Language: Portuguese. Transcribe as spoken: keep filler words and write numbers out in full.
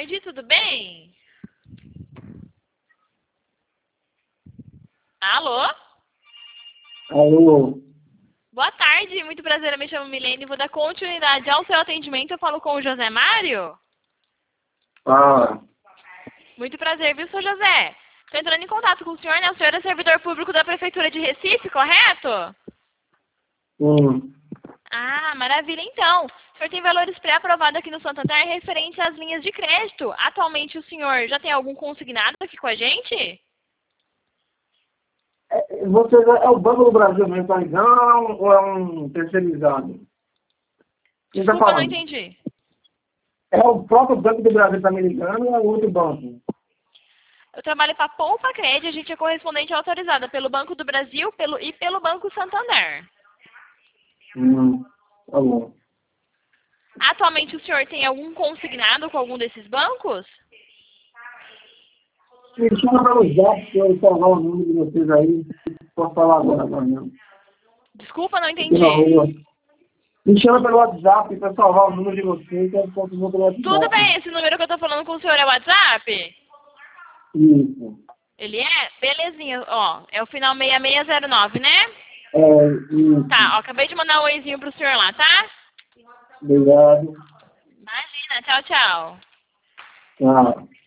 tarde, tudo bem? Alô? Alô? Boa tarde, muito prazer, eu me chamo Milene, vou dar continuidade ao seu atendimento, eu falo com o José Mário? Ah, Muito prazer, viu, seu José? Estou entrando em contato com o senhor, né? O senhor é servidor público da Prefeitura de Recife, correto? sim. Ah, maravilha, então. O senhor tem valores pré-aprovados aqui no Santander referente às linhas de crédito. Atualmente o senhor já tem algum consignado aqui com a gente? É, você é o Banco do Brasil mesmo, tá ligando ou é um terceirizado? Quem tá Desculpa, não falando? entendi. É o próprio Banco do Brasil que tá me ligando ou é outro banco? Eu trabalho para a Poupa Cred, a gente é correspondente autorizada pelo Banco do Brasil pelo, e pelo Banco Santander. Hum, tá bom. Atualmente o senhor tem algum consignado com algum desses bancos? Me chama pelo zap que eu salvar o número de vocês aí. Posso falar agora, agora não. Desculpa, não Aqui na entendi. rua. Me chama pelo WhatsApp para salvar o número de vocês que eu posso ver pelo Tudo WhatsApp. bem, esse número que eu tô falando com o senhor é o WhatsApp? Isso. Ele é? Belezinha, ó. É o final seis seis zero nove, né? É, isso. Tá, ó, acabei de mandar um oizinho pro senhor lá, tá? Obrigado. Imagina, tchau, tchau. Tchau.